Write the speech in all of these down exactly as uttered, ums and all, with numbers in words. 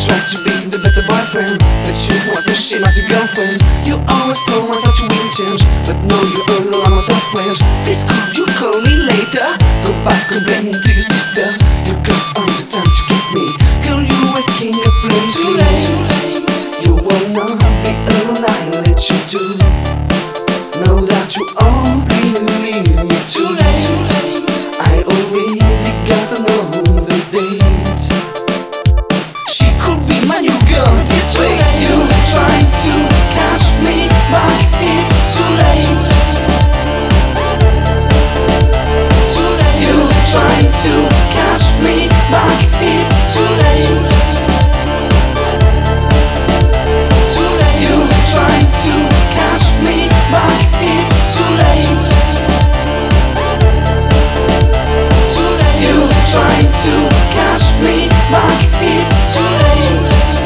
tried to be the better boyfriend, but you was the same as your girlfriend. You always promise that you will change, but no, you're alone, I'm out of French. Please could you call me later? Go back complaining to your sister. You got all the time to get me. Girl, you were king of playing. Too late. You will not be alone, I'll let you do. Know that you all please leave me. Too late. I already gotta know the date. She could be my new girl this way. You try to catch me, but it's too late. Too late. You try to catch me, but it's too late. Too late. You try to catch me, but it's too late. Too late. You try to catch me, but it's too late.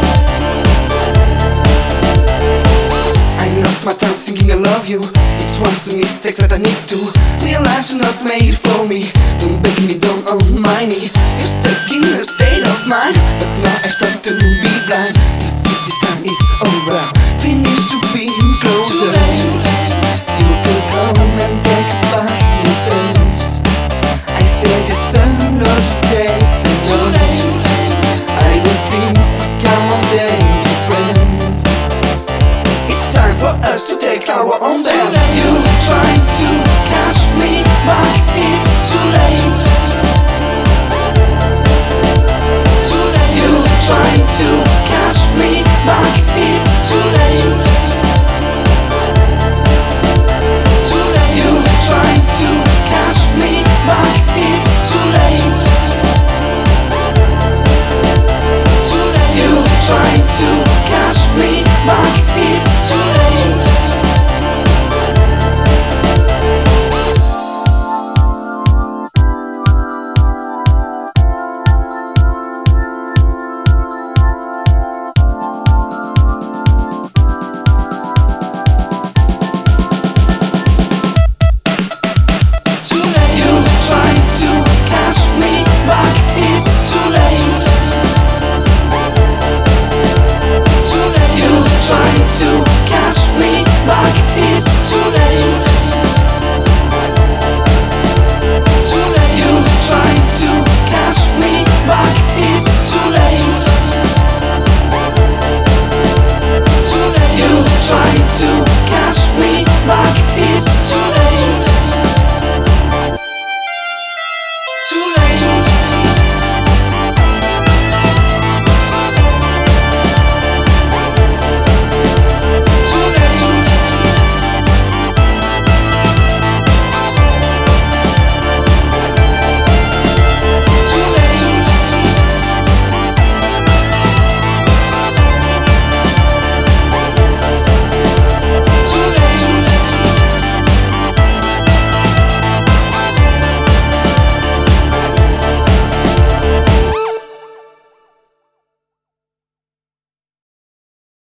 I lost my time thinking I love you. It's one of the mistakes that I need to realize you're not made for me. Don't beg me down on my knee. You're stuck in a state of mind, but now I start to be blind. To see this time it's over, finish to being closer. Too late.